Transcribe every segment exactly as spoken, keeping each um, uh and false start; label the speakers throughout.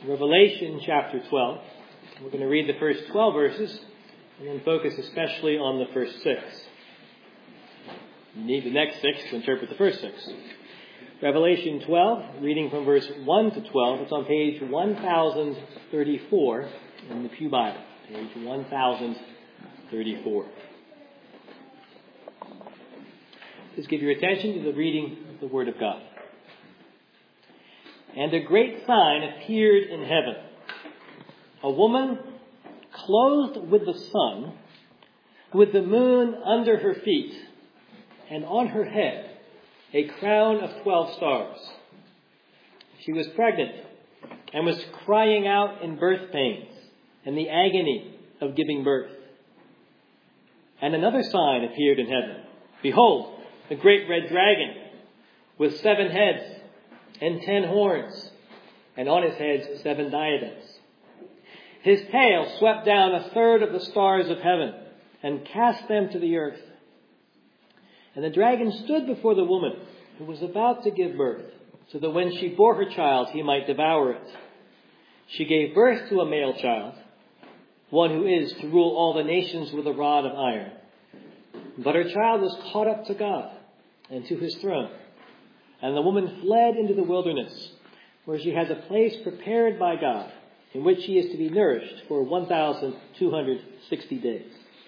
Speaker 1: Revelation chapter twelve. We're going to read the first twelve verses and then focus especially on the first six. You need the next six to interpret the first six. Revelation twelve, reading from verse one to twelve. It's on page one thousand thirty-four in the Pew Bible. Page one thousand thirty-four. Please give your attention to the reading of the Word of God. And a great sign appeared in heaven. A woman clothed with the sun, with the moon under her feet, and on her head a crown of twelve stars. She was pregnant and was crying out in birth pains and the agony of giving birth. And another sign appeared in heaven. Behold, a great red dragon with seven heads and ten horns, and on his heads seven diadems. His tail swept down a third of the stars of heaven and cast them to the earth. And the dragon stood before the woman who was about to give birth, so that when she bore her child, he might devour it. She gave birth to a male child, one who is to rule all the nations with a rod of iron. But her child was caught up to God and to his throne. And the woman fled into the wilderness, where she has a place prepared by God, in which she is to be nourished for one thousand two hundred sixty days.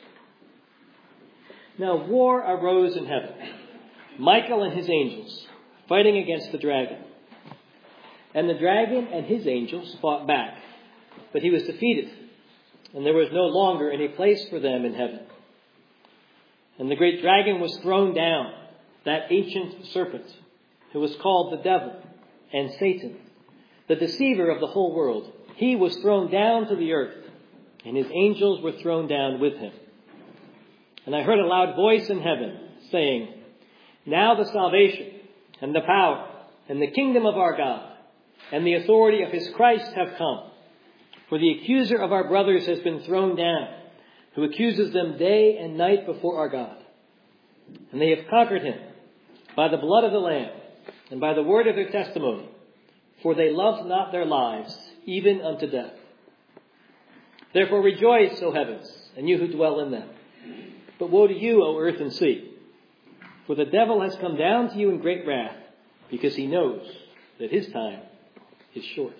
Speaker 1: Now war arose in heaven. Michael and his angels fighting against the dragon. And the dragon and his angels fought back, but he was defeated, and there was no longer any place for them in heaven. And the great dragon was thrown down, that ancient serpent, who was called the devil and Satan, the deceiver of the whole world. He was thrown down to the earth, and his angels were thrown down with him. And I heard a loud voice in heaven saying, Now the salvation and the power and the kingdom of our God and the authority of his Christ have come. For the accuser of our brothers has been thrown down, who accuses them day and night before our God. And they have conquered him by the blood of the Lamb and by the word of their testimony, for they loved not their lives, even unto death. Therefore rejoice, O heavens, and you who dwell in them. But woe to you, O earth and sea, for the devil has come down to you in great wrath, because he knows that his time is short.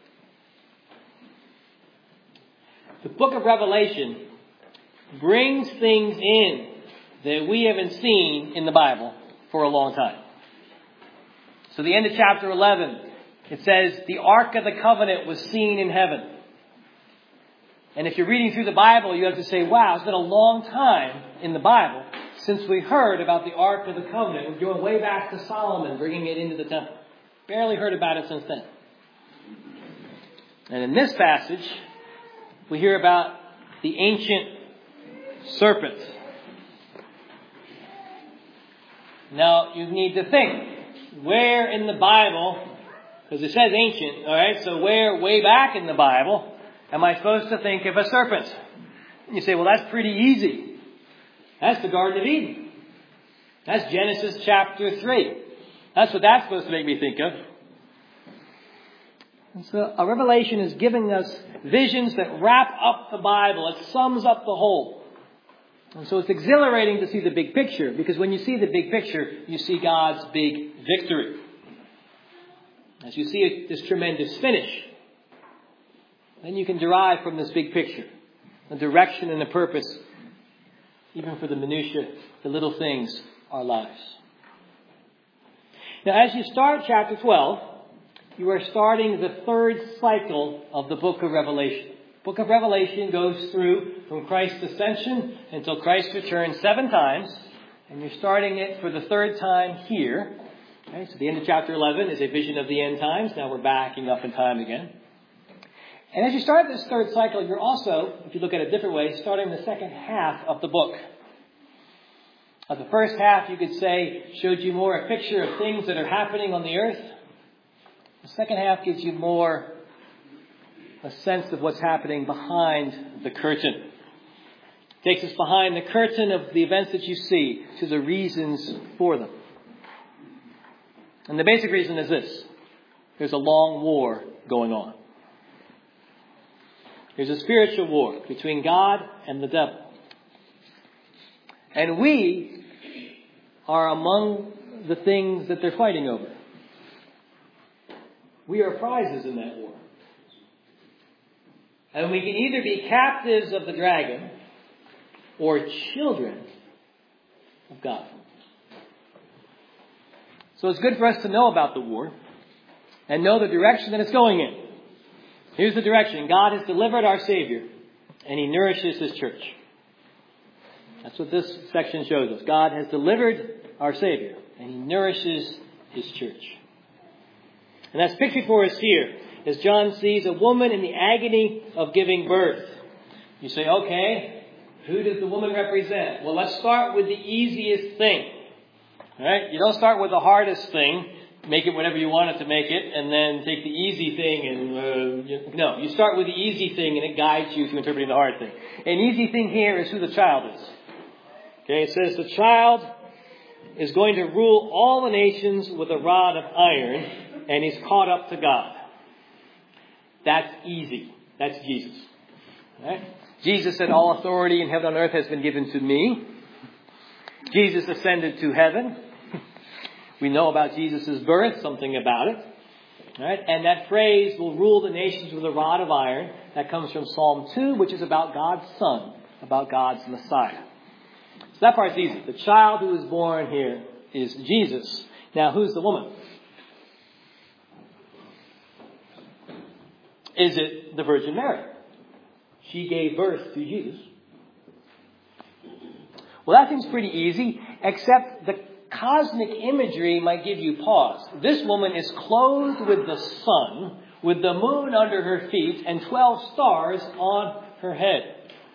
Speaker 1: The book of Revelation brings things in that we haven't seen in the Bible for a long time. So the end of chapter eleven, it says, the Ark of the Covenant was seen in heaven. And if you're reading through the Bible, you have to say, wow, it's been a long time in the Bible since we heard about the Ark of the Covenant. We're going way back to Solomon, bringing it into the temple. Barely heard about it since then. And in this passage, we hear about the ancient serpent. Now, you need to think, where in the Bible, because it says ancient, all right, so where way back in the Bible am I supposed to think of a serpent? And you say, well, that's pretty easy. That's the Garden of Eden. That's Genesis chapter three. That's what that's supposed to make me think of. And so a Revelation is giving us visions that wrap up the Bible. It sums up the whole. And so it's exhilarating to see the big picture, because when you see the big picture, you see God's big victory. As you see this tremendous finish, then you can derive from this big picture a direction and a purpose, even for the minutiae, the little things, our lives. Now, as you start chapter twelve, you are starting the third cycle of the book of Revelation. The book of Revelation goes through from Christ's ascension until Christ returns seven times, and you're starting it for the third time here. Okay, so the end of chapter eleven is a vision of the end times. Now we're backing up in time again. And as you start this third cycle, you're also, if you look at it a different way, starting the second half of the book. Uh, the first half, you could say, showed you more a picture of things that are happening on the earth. The second half gives you more a sense of what's happening behind the curtain. It takes us behind the curtain of the events that you see to the reasons for them. And the basic reason is this. There's a long war going on. There's a spiritual war between God and the devil. And we are among the things that they're fighting over. We are prizes in that war. And we can either be captives of the dragon or children of God. So it's good for us to know about the war and know the direction that it's going in. Here's the direction. God has delivered our Savior and He nourishes His church. That's what this section shows us. God has delivered our Savior and He nourishes His church. And that's pictured for us here as John sees a woman in the agony of giving birth. You say, okay, who does the woman represent? Well, let's start with the easiest thing. All right? You don't start with the hardest thing, make it whatever you want it to make it, and then take the easy thing and, uh, you, no, you start with the easy thing and it guides you to interpreting the hard thing. An easy thing here is who the child is. Okay, it says the child is going to rule all the nations with a rod of iron, and he's caught up to God. That's easy. That's Jesus. All right? Jesus said, all authority in heaven and on earth has been given to me. Jesus ascended to heaven. We know about Jesus' birth, something about it. All right? And that phrase, will rule the nations with a rod of iron, that comes from Psalm two, which is about God's Son, about God's Messiah. So that part's easy. The child who is born here is Jesus. Now, who's the woman? Is it the Virgin Mary? She gave birth to Jesus. Well, that seems pretty easy, except the cosmic imagery might give you pause. This woman is clothed with the sun, with the moon under her feet, and twelve stars on her head.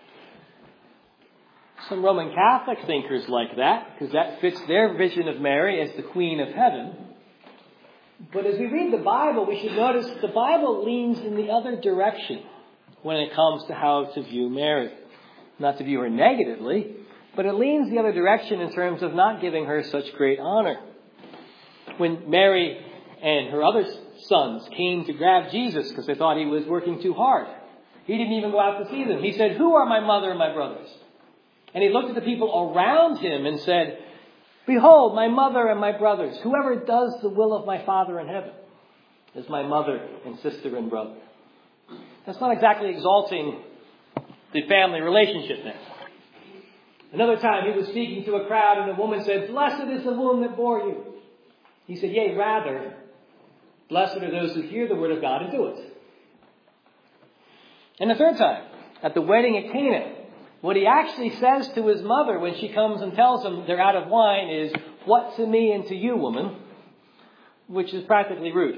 Speaker 1: Some Roman Catholic thinkers like that, because that fits their vision of Mary as the Queen of Heaven. But as we read the Bible, we should notice the Bible leans in the other direction when it comes to how to view Mary. Not to view her negatively, but it leans the other direction in terms of not giving her such great honor. When Mary and her other sons came to grab Jesus because they thought He was working too hard, He didn't even go out to see them. He said, "Who are my mother and my brothers?" And He looked at the people around Him and said, "Behold, my mother and my brothers. Whoever does the will of my Father in heaven is my mother and sister and brother." That's not exactly exalting the family relationship there. Another time He was speaking to a crowd and a woman said, "Blessed is the womb that bore you." He said, "Yea, rather, blessed are those who hear the word of God and do it." And the third time, at the wedding at Cana, what He actually says to His mother when she comes and tells Him they're out of wine is, "What to me and to you, woman?" Which is practically rude.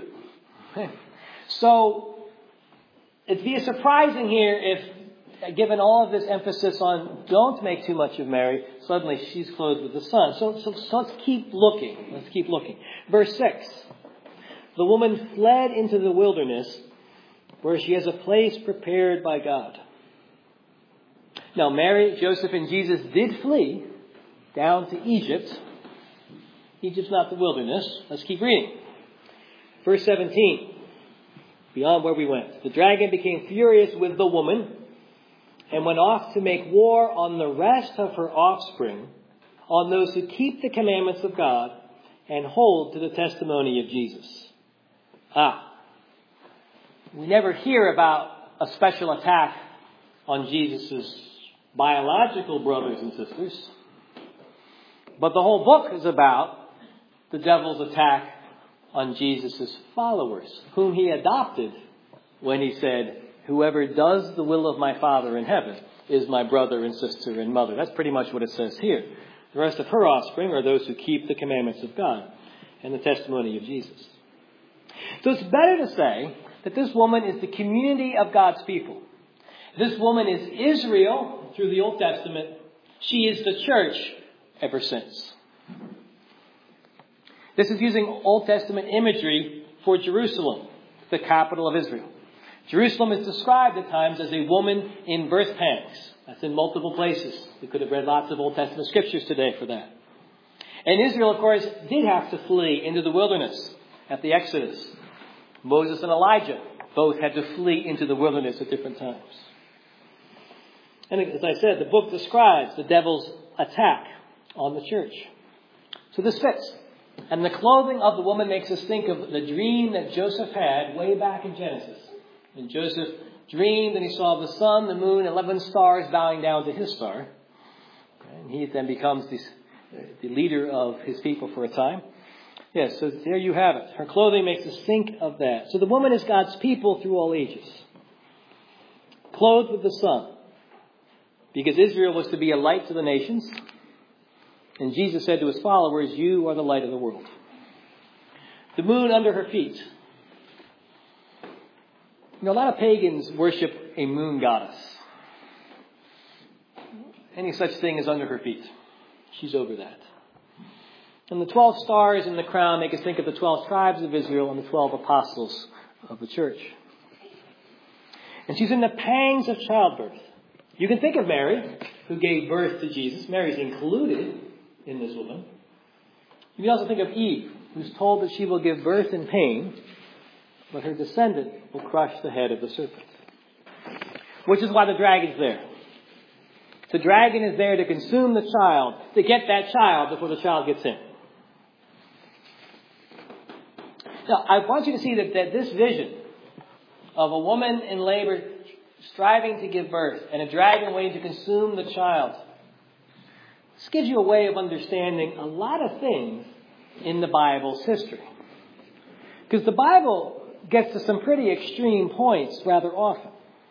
Speaker 1: So, it'd be surprising here if, given all of this emphasis on don't make too much of Mary, suddenly she's clothed with the sun. So, so, so let's keep looking. Let's keep looking. Verse six. The woman fled into the wilderness where she has a place prepared by God. Now, Mary, Joseph, and Jesus did flee down to Egypt. Egypt's not the wilderness. Let's keep reading. Verse seventeen. Beyond where we went. The dragon became furious with the woman and went off to make war on the rest of her offspring, on those who keep the commandments of God and hold to the testimony of Jesus. Ah. We never hear about a special attack on Jesus' biological brothers and sisters. But the whole book is about the devil's attack on Jesus' followers, whom He adopted when He said, "Whoever does the will of my Father in heaven is my brother and sister and mother." That's pretty much what it says here. The rest of her offspring are those who keep the commandments of God and the testimony of Jesus. So it's better to say that this woman is the community of God's people. This woman is Israel through the Old Testament. She is the church ever since. This is using Old Testament imagery for Jerusalem, the capital of Israel. Jerusalem is described at times as a woman in birth pangs. That's in multiple places. We could have read lots of Old Testament scriptures today for that. And Israel, of course, did have to flee into the wilderness at the Exodus. Moses and Elijah both had to flee into the wilderness at different times. And as I said, the book describes the devil's attack on the church. So this fits. And the clothing of the woman makes us think of the dream that Joseph had way back in Genesis. When Joseph dreamed and he saw the sun, the moon, eleven stars bowing down to his star. And he then becomes the, the leader of his people for a time. Yes, so there you have it. Her clothing makes us think of that. So the woman is God's people through all ages. Clothed with the sun. Because Israel was to be a light to the nations. And Jesus said to his followers, you are the light of the world. The moon under her feet. You know, a lot of pagans worship a moon goddess. Any such thing as under her feet. She's over that. And the twelve stars in the crown make us think of the twelve tribes of Israel and the twelve apostles of the church. And she's in the pangs of childbirth. You can think of Mary, who gave birth to Jesus. Mary's included in this woman. You can also think of Eve, who's told that she will give birth in pain, but her descendant will crush the head of the serpent. Which is why the dragon's there. The dragon is there to consume the child, to get that child before the child gets in. Now, I want you to see that, that this vision of a woman in labor striving to give birth and a dragon waiting to consume the child, this gives you a way of understanding a lot of things in the Bible's history. Because the Bible gets to some pretty extreme points rather often.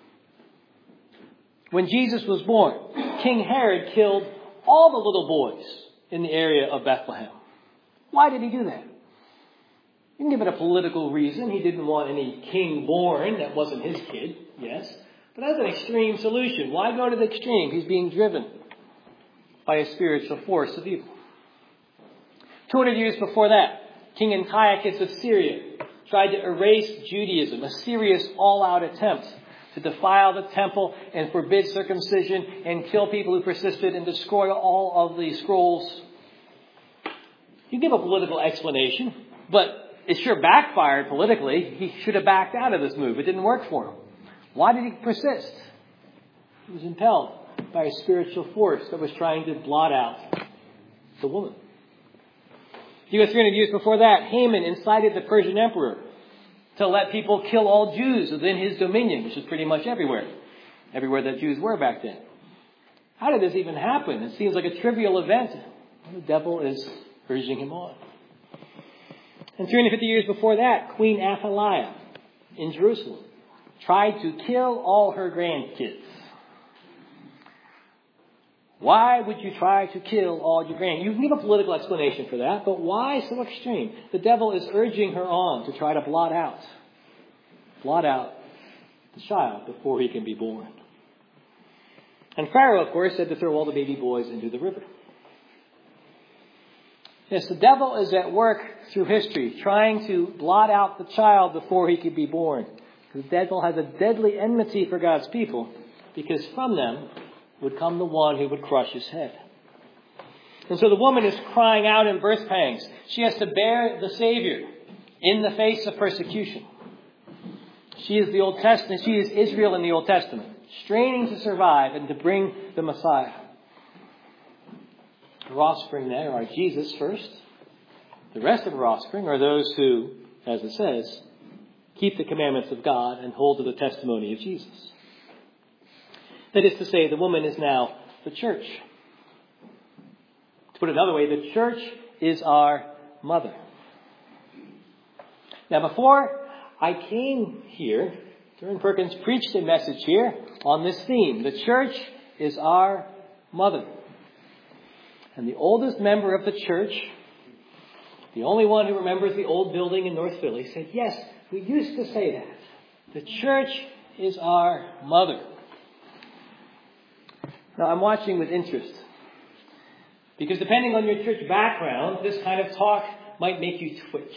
Speaker 1: When Jesus was born, King Herod killed all the little boys in the area of Bethlehem. Why did he do that? You can give it a political reason. He didn't want any king born that wasn't his kid, yes. But that's an extreme solution. Why go to the extreme? He's being driven by a spiritual force of evil. two hundred years before that, King Antiochus of Syria tried to erase Judaism, a serious all-out attempt to defile the temple and forbid circumcision and kill people who persisted and destroy all of the scrolls. You give a political explanation, but it sure backfired politically. He should have backed out of this move. It didn't work for him. Why did he persist? He was impelled by a spiritual force that was trying to blot out the woman. You go three hundred years before that, Haman incited the Persian emperor to let people kill all Jews within his dominion, which is pretty much everywhere. Everywhere that Jews were back then. How did this even happen? It seems like a trivial event. The devil is urging him on. And three hundred fifty years before that, Queen Athaliah in Jerusalem tried to kill all her grandkids. Why would you try to kill all your grandkids? You can give a political explanation for that, but why so extreme? The devil is urging her on to try to blot out, blot out the child before he can be born. And Pharaoh, of course, said to throw all the baby boys into the river. Yes, the devil is at work through history, trying to blot out the child before he can be born. The devil has a deadly enmity for God's people, because from them would come the one who would crush his head. And so the woman is crying out in birth pangs. She has to bear the Savior in the face of persecution. She is the Old Testament. She is Israel in the Old Testament, straining to survive and to bring the Messiah. Her offspring there are Jesus first. The rest of her offspring are those who, as it says, keep the commandments of God and hold to the testimony of Jesus. That is to say, the woman is now the church. To put it another way, the church is our mother. Now, before I came here, Darren Perkins preached a message here on this theme. The church is our mother. And the oldest member of the church, the only one who remembers the old building in North Philly, said, yes, we used to say that. The church is our mother. Now, I'm watching with interest. Because depending on your church background, this kind of talk might make you twitch.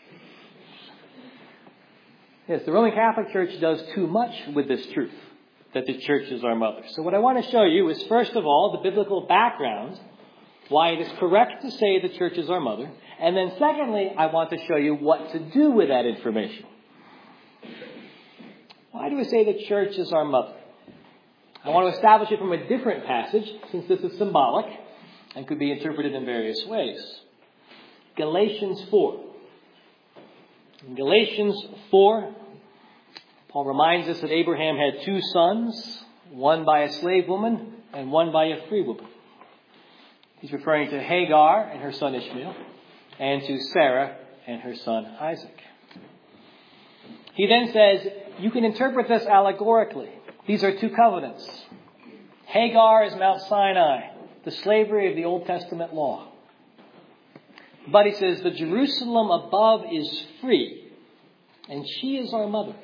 Speaker 1: Yes, the Roman Catholic Church does too much with this truth, that the church is our mother. So what I want to show you is, first of all, the biblical background, why it is correct to say the church is our mother. And then secondly, I want to show you what to do with that information. Why do we say the church is our mother? I want to establish it from a different passage, since this is symbolic and could be interpreted in various ways. Galatians four. In Galatians four, Paul reminds us that Abraham had two sons, one by a slave woman and one by a free woman. He's referring to Hagar and her son Ishmael, and to Sarah and her son Isaac. He then says, you can interpret this allegorically. These are two covenants. Hagar is Mount Sinai, the slavery of the Old Testament law. But he says, the Jerusalem above is free, and she is our mother.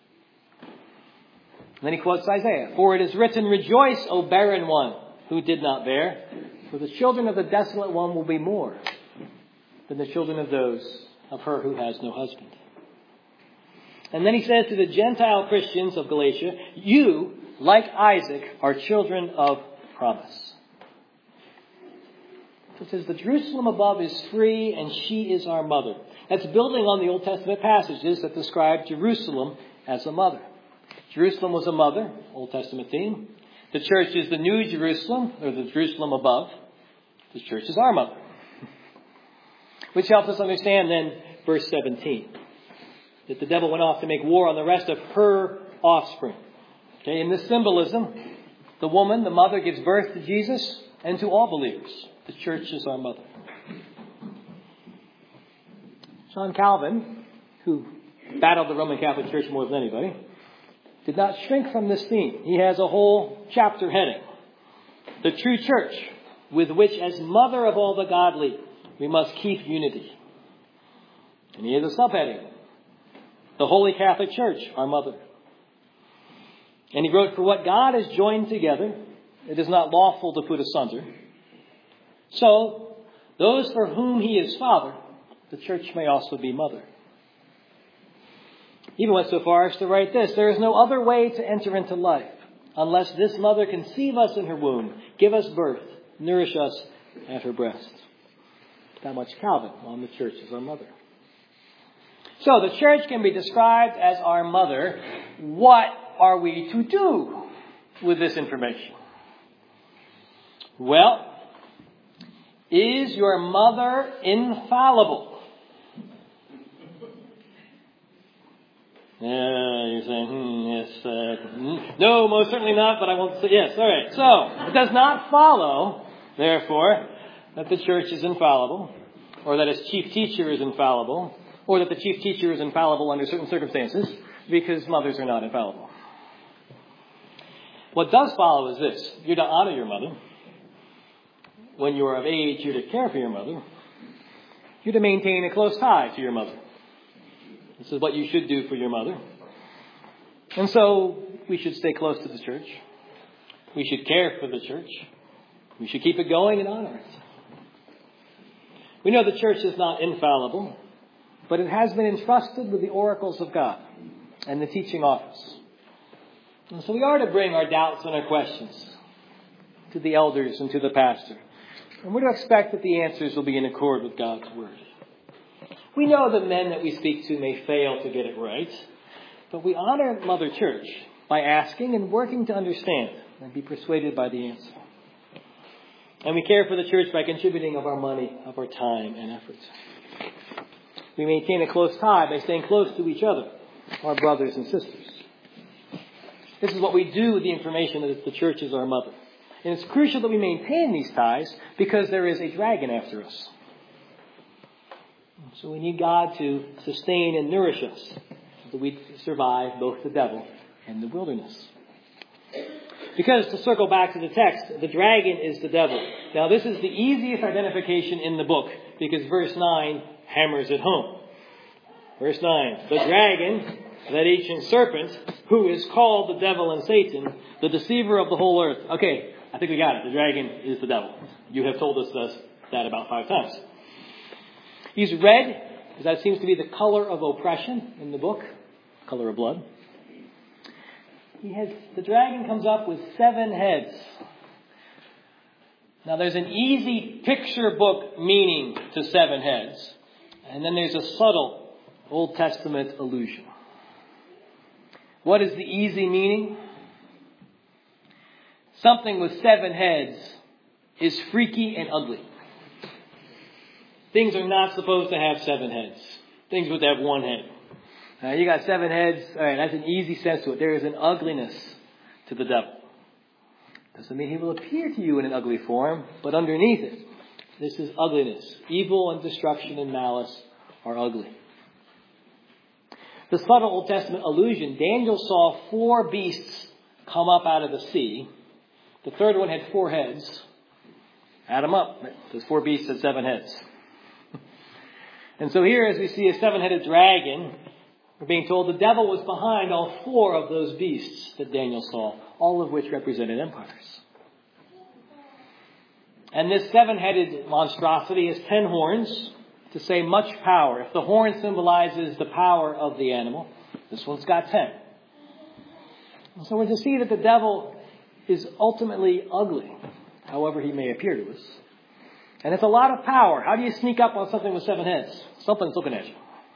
Speaker 1: And then he quotes Isaiah, for it is written, rejoice, O barren one who did not bear, for the children of the desolate one will be more than the children of those of her who has no husband. And then he says to the Gentile Christians of Galatia, you, like Isaac, are children of promise. So it says, the Jerusalem above is free and she is our mother. That's building on the Old Testament passages that describe Jerusalem as a mother. Jerusalem was a mother, Old Testament theme. The church is the new Jerusalem, or the Jerusalem above. The church is our mother. Which helps us understand then verse seventeen. That the devil went off to make war on the rest of her offspring. Okay, in this symbolism, the woman, the mother, gives birth to Jesus and to all believers. The church is our mother. John Calvin, who battled the Roman Catholic Church more than anybody, did not shrink from this theme. He has a whole chapter heading. The true church, with which as mother of all the godly, we must keep unity. And he has a subheading. The Holy Catholic Church, our mother. And he wrote, for what God has joined together, it is not lawful to put asunder. So, those for whom he is father, the church may also be mother. He even went so far as to write this, there is no other way to enter into life, unless this mother conceive us in her womb, give us birth, nourish us at her breast. That much Calvin on the church as our mother. So the church can be described as our mother. What are we to do with this information? Well, is your mother infallible? Yeah, you're saying, hmm, yes, uh, no, most certainly not, but I won't say yes. All right. So, it does not follow, therefore, that the church is infallible, or that its chief teacher is infallible, or that the chief teacher is infallible under certain circumstances, because mothers are not infallible. What does follow is this. You're to honor your mother. When you are of age, you're to care for your mother. You're to maintain a close tie to your mother. This is what you should do for your mother. And so, we should stay close to the church. We should care for the church. We should keep it going and honor it. We know the church is not infallible, but it has been entrusted with the oracles of God and the teaching office. And so we are to bring our doubts and our questions to the elders and to the pastor. And we're to expect that the answers will be in accord with God's word. We know the men that we speak to may fail to get it right, but we honor Mother Church by asking and working to understand and be persuaded by the answer. And we care for the church by contributing of our money, of our time and effort. We maintain a close tie by staying close to each other, our brothers and sisters. This is what we do with the information that the church is our mother. And it's crucial that we maintain these ties because there is a dragon after us. So we need God to sustain and nourish us so that we survive both the devil and the wilderness. Because, to circle back to the text, the dragon is the devil. Now, this is the easiest identification in the book because verse nine hammers it home. Verse nine, the dragon, that ancient serpent, who is called the devil and Satan, the deceiver of the whole earth. Okay, I think we got it. The dragon is the devil. You have told us that about five times. He's red, because that seems to be the color of oppression in the book, color of blood. He has, the dragon comes up with seven heads. Now there's an easy picture book meaning to seven heads. And then there's a subtle Old Testament allusion. What is the easy meaning? something with seven heads is freaky and ugly. Things are not supposed to have seven heads. Things would have one head. Now, you got seven heads. All right, that's an easy sense to it. There is an ugliness to the devil. Doesn't mean he will appear to you in an ugly form, but underneath it, this is ugliness. Evil and destruction and malice are ugly. The subtle Old Testament allusion, Daniel saw four beasts come up out of the sea. The third one had four heads. Add them up. Those four beasts had seven heads. And so here, as we see a seven-headed dragon, we're being told the devil was behind all four of those beasts that Daniel saw, all of which represented empires. And this seven-headed monstrosity has ten horns, to say much power. If the horn symbolizes the power of the animal, this one's got ten. And so we're to see that the devil is ultimately ugly, however he may appear to us. And it's a lot of power. How do you sneak up on something with seven heads? Something's looking at you.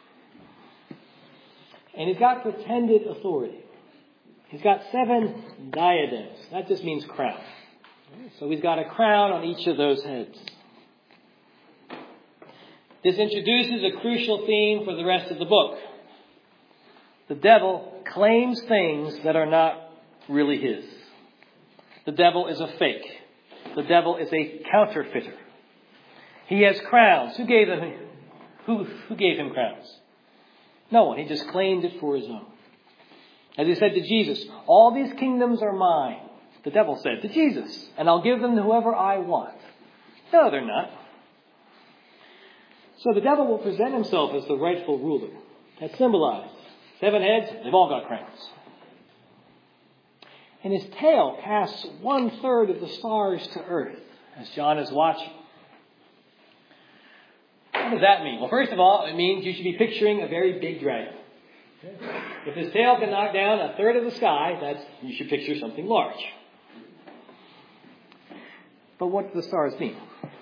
Speaker 1: And he's got pretended authority. He's got seven diadems. That just means crown. So he's got a crown on each of those heads. This introduces a crucial theme for the rest of the book. The devil claims things that are not really his. The devil is a fake. The devil is a counterfeiter. He has crowns. Who gave him, who, who gave him crowns? No one. He just claimed it for his own. As he said to Jesus, all these kingdoms are mine. The devil said to Jesus, and I'll give them to whoever I want. No, they're not. So the devil will present himself as the rightful ruler. That's symbolized. Seven heads, they've all got crowns. And his tail casts one third of the stars to earth as John is watching. What does that mean? Well, first of all, it means you should be picturing a very big dragon. If his tail can knock down a third of the sky, that's you should picture something large. But what do the stars mean?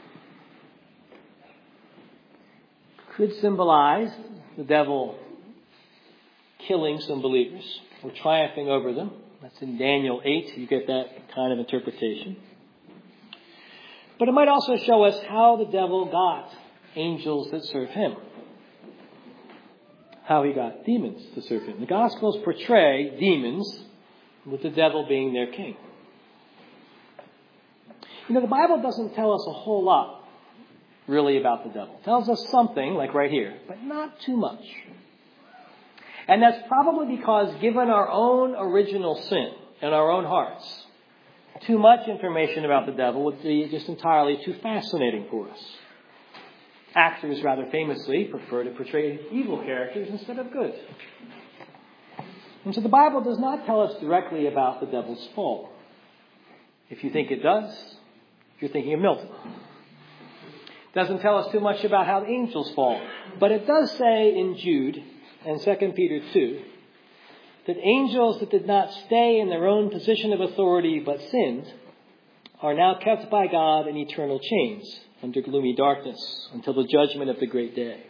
Speaker 1: Could symbolize the devil killing some believers or triumphing over them. That's in Daniel eight. You get that kind of interpretation. But it might also show us how the devil got angels that serve him. How he got demons to serve him. The Gospels portray demons with the devil being their king. You know, the Bible doesn't tell us a whole lot, really, about the devil. It tells us something, like right here, but not too much. And that's probably because, given our own original sin in our own hearts, too much information about the devil would be just entirely too fascinating for us. Actors, rather famously, prefer to portray evil characters instead of good. And so the Bible does not tell us directly about the devil's fall. If you think it does, you're thinking of Milton. It doesn't tell us too much about how the angels fall. But it does say in Jude and Second Peter two that angels that did not stay in their own position of authority but sinned are now kept by God in eternal chains under gloomy darkness until the judgment of the great day.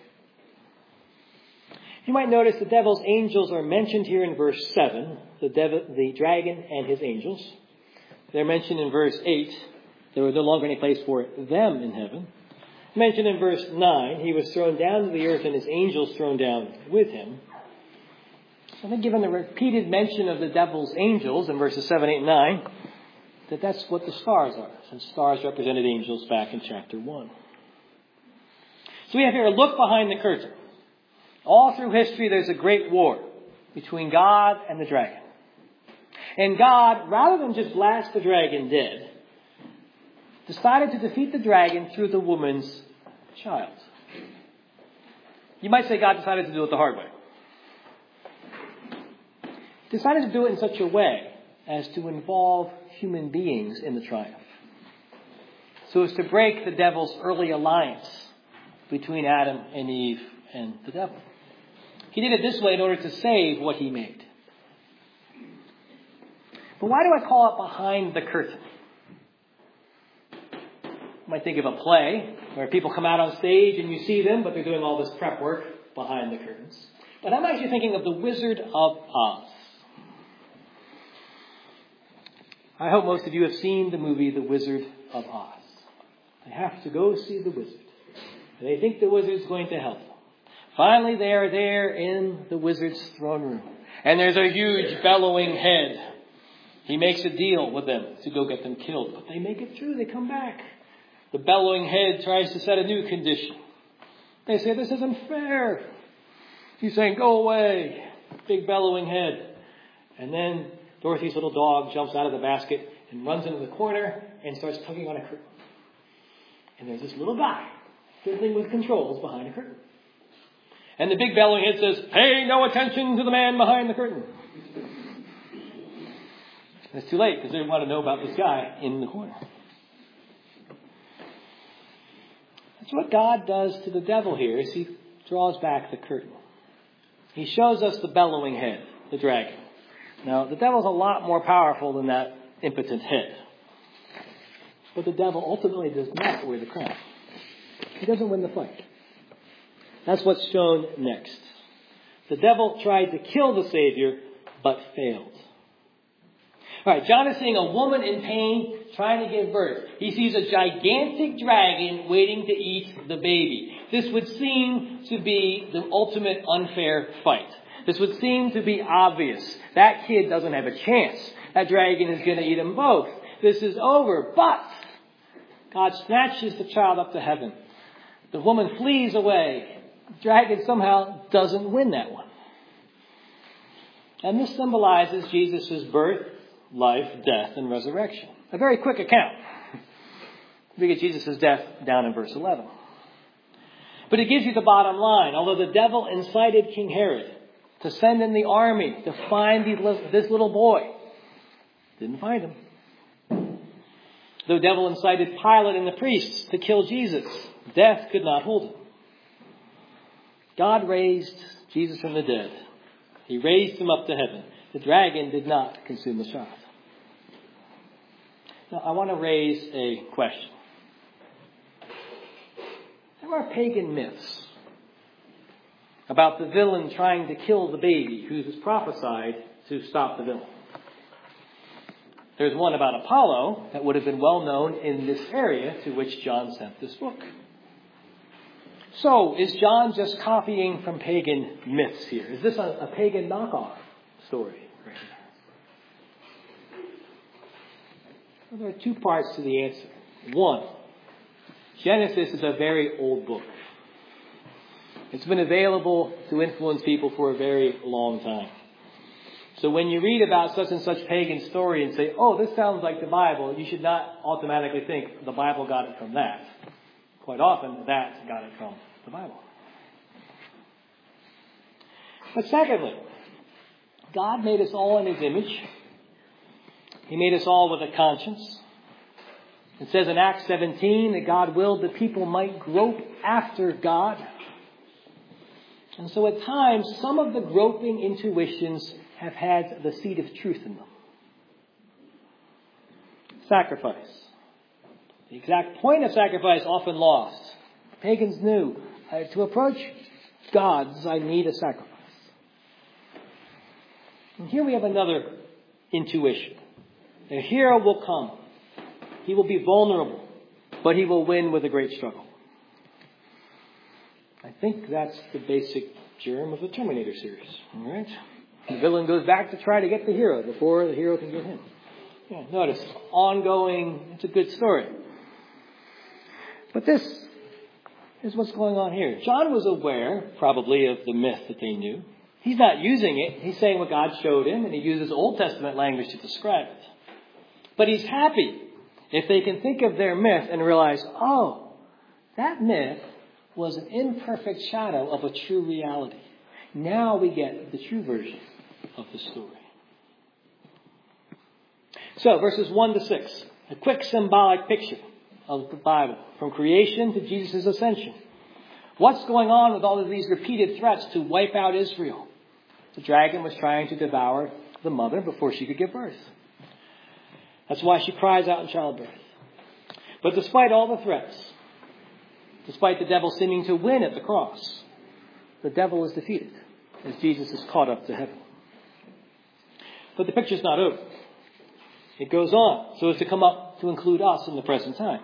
Speaker 1: You might notice the devil's angels are mentioned here in verse seven, the, devil, the dragon and his angels. They're mentioned in verse eight. There was no longer any place for them in heaven. Mentioned in verse nine, he was thrown down to the earth and his angels thrown down with him. So I think given the repeated mention of the devil's angels in verses seven, eight, and nine, that that's what the stars are. Since stars represented angels back in chapter one. So we have here a look behind the curtain. All through history there's a great war between God and the dragon. And God, rather than just blast the dragon dead, decided to defeat the dragon through the woman's child. You might say God decided to do it the hard way. He decided to do it in such a way as to involve human beings in the triumph. So as to break the devil's early alliance between Adam and Eve and the devil. He did it this way in order to save what he made. But why do I call it behind the curtain? You might think of a play where people come out on stage and you see them, but they're doing all this prep work behind the curtains. But I'm actually thinking of The Wizard of Oz. I hope most of you have seen the movie The Wizard of Oz. They have to go see the wizard. They think the wizard's going to help them. Finally, they are there in the wizard's throne room. And there's a huge bellowing head. He makes a deal with them to go get them killed. But they make it through. They come back. The bellowing head tries to set a new condition. They say, this isn't fair. He's saying, go away. Big bellowing head. And then Dorothy's little dog jumps out of the basket and runs into the corner and starts tugging on a curtain. And there's this little guy fiddling with controls behind a curtain. And the big bellowing head says, pay no attention to the man behind the curtain. And it's too late because they want to know about this guy in the corner. That's what God does to the devil here is he draws back the curtain. He shows us the bellowing head, the dragon. Now, the devil's a lot more powerful than that impotent head. But the devil ultimately does not wear the crown. He doesn't win the fight. That's what's shown next. The devil tried to kill the Savior, but failed. All right, John is seeing a woman in pain trying to give birth. He sees a gigantic dragon waiting to eat the baby. This would seem to be the ultimate unfair fight. This would seem to be obvious. That kid doesn't have a chance. That dragon is going to eat them both. This is over. But God snatches the child up to heaven. The woman flees away. The dragon somehow doesn't win that one. And this symbolizes Jesus' birth, life, death, and resurrection. A very quick account. We get Jesus' death down in verse eleven. But it gives you the bottom line. Although the devil incited King Herod to send in the army to find this little boy, didn't find him. The devil incited Pilate and the priests to kill Jesus. Death could not hold him. God raised Jesus from the dead. He raised him up to heaven. The dragon did not consume the child. Now, I want to raise a question. There are pagan myths about the villain trying to kill the baby who was prophesied to stop the villain. There's one about Apollo that would have been well known in this area to which John sent this book. So, is John just copying from pagan myths here? Is this a, a pagan knockoff story right here? Well, there are two parts to the answer. One, Genesis is a very old book. It's been available to influence people for a very long time. So when you read about such and such pagan story and say, oh, this sounds like the Bible, you should not automatically think the Bible got it from that. Quite often, that got it from the Bible. But secondly, God made us all in His image. He made us all with a conscience. It says in Acts seventeen that God willed the people might grope after God. And so at times, some of the groping intuitions have had the seed of truth in them. Sacrifice. The exact point of sacrifice often lost. Pagans knew, uh, to approach gods, I need a sacrifice. And here we have another intuition. A hero will come. He will be vulnerable, but he will win with a great struggle. I think that's the basic germ of the Terminator series. All right? The villain goes back to try to get the hero before the hero can get him. Yeah, notice, ongoing, it's a good story. But this is what's going on here. John was aware, probably, of the myth that they knew. He's not using it. He's saying what God showed him, and he uses Old Testament language to describe it. But he's happy if they can think of their myth and realize, oh, that myth was an imperfect shadow of a true reality. Now we get the true version of the story. So, verses one to six, a quick symbolic picture of the Bible, from creation to Jesus' ascension. What's going on with all of these repeated threats to wipe out Israel? The dragon was trying to devour the mother before she could give birth. That's why she cries out in childbirth. But despite all the threats, despite the devil seeming to win at the cross, the devil is defeated as Jesus is caught up to heaven. But the picture's not over. It goes on so as to come up to include us in the present time.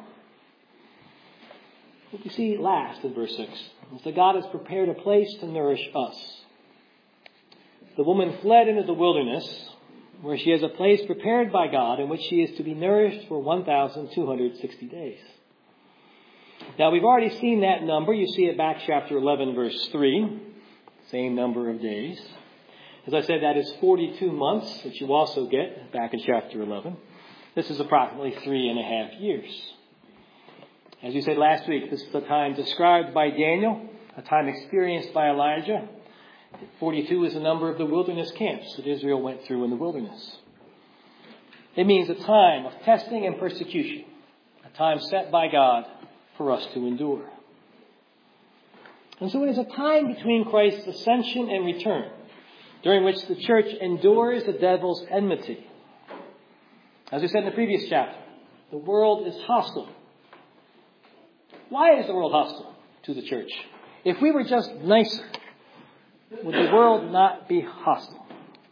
Speaker 1: What we see last in verse six is that God has prepared a place to nourish us. The woman fled into the wilderness, where she has a place prepared by God in which she is to be nourished for one thousand two hundred sixty days. Now, we've already seen that number. You see it back chapter eleven, verse three. Same number of days. As I said, that is forty-two months, which you also get back in chapter eleven. This is approximately three and a half years. As we said last week, this is the time described by Daniel, a time experienced by Elijah. forty-two is the number of the wilderness camps that Israel went through in the wilderness. It means a time of testing and persecution, a time set by God for us to endure. And so it is a time between Christ's ascension and return, during which the church endures the devil's enmity. As we said in the previous chapter, the world is hostile. Why is the world hostile to the church? If we were just nicer, would the world not be hostile?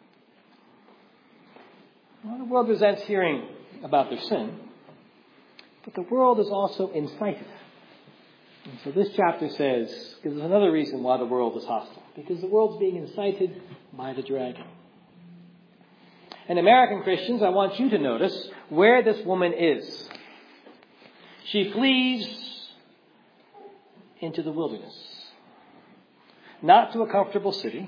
Speaker 1: Well, the world resents hearing about their sin, but the world is also incited. And so this chapter says, gives us another reason why the world is hostile. Because the world's being incited by the dragon. And American Christians, I want you to notice where this woman is. She flees into the wilderness. Not to a comfortable city.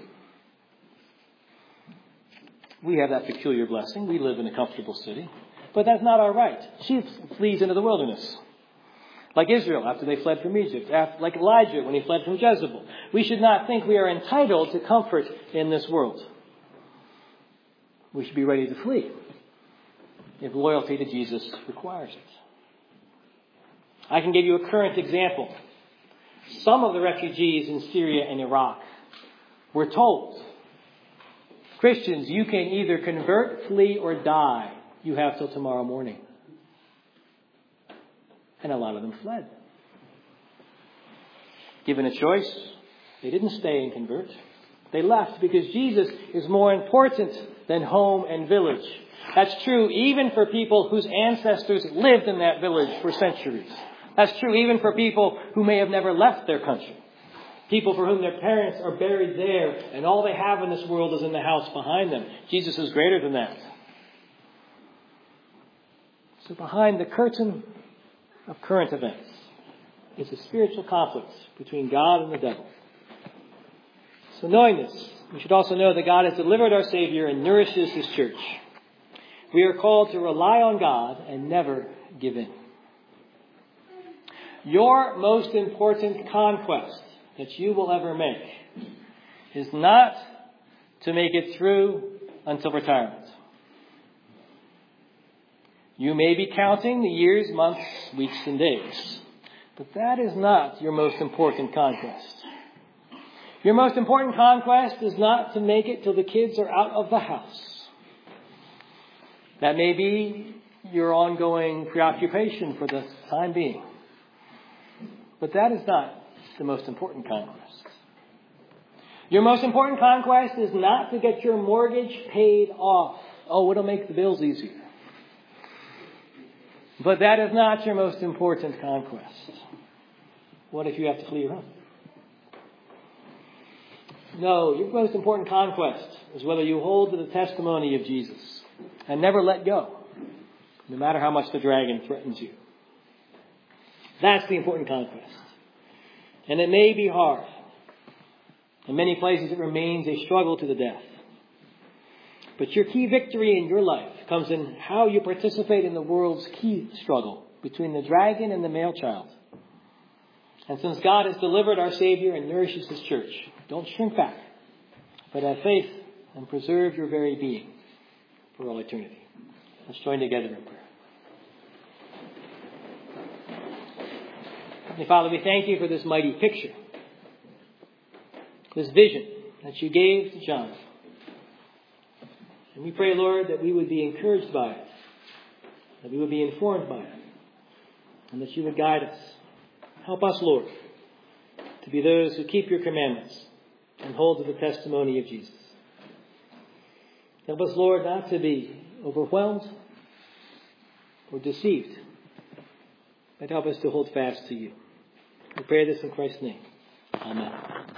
Speaker 1: We have that peculiar blessing. We live in a comfortable city. But that's not our right. She flees into the wilderness. Like Israel after they fled from Egypt. Like Elijah when he fled from Jezebel. We should not think we are entitled to comfort in this world. We should be ready to flee if loyalty to Jesus requires it. I can give you a current example. Some of the refugees in Syria and Iraq were told, Christians, you can either convert, flee, or die. You have till tomorrow morning. And a lot of them fled. Given a choice, they didn't stay and convert. They left because Jesus is more important than home and village. That's true even for people whose ancestors lived in that village for centuries. That's true even for people who may have never left their country. People for whom their parents are buried there and all they have in this world is in the house behind them. Jesus is greater than that. So behind the curtain of current events is a spiritual conflict between God and the devil. So knowing this, we should also know that God has delivered our Savior and nourishes His church. We are called to rely on God and never give in. Your most important conquest that you will ever make is not to make it through until retirement. You may be counting the years, months, weeks, and days, but that is not your most important conquest. Your most important conquest is not to make it till the kids are out of the house. That may be your ongoing preoccupation for the time being. But that is not the most important conquest. Your most important conquest is not to get your mortgage paid off. Oh, it'll make the bills easier. But that is not your most important conquest. What if you have to flee your home? No, your most important conquest is whether you hold to the testimony of Jesus and never let go, no matter how much the dragon threatens you. That's the important conquest. And it may be hard. In many places it remains a struggle to the death. But your key victory in your life comes in how you participate in the world's key struggle between the dragon and the male child. And since God has delivered our Savior and nourishes His church, don't shrink back, but have faith and preserve your very being for all eternity. Let's join together in prayer. Heavenly Father, we thank You for this mighty picture, this vision that You gave to John. And we pray, Lord, that we would be encouraged by it, that we would be informed by it, and that You would guide us. Help us, Lord, to be those who keep Your commandments and hold to the testimony of Jesus. Help us, Lord, not to be overwhelmed, or deceived. But help us to hold fast to you. We pray this in Christ's name. Amen.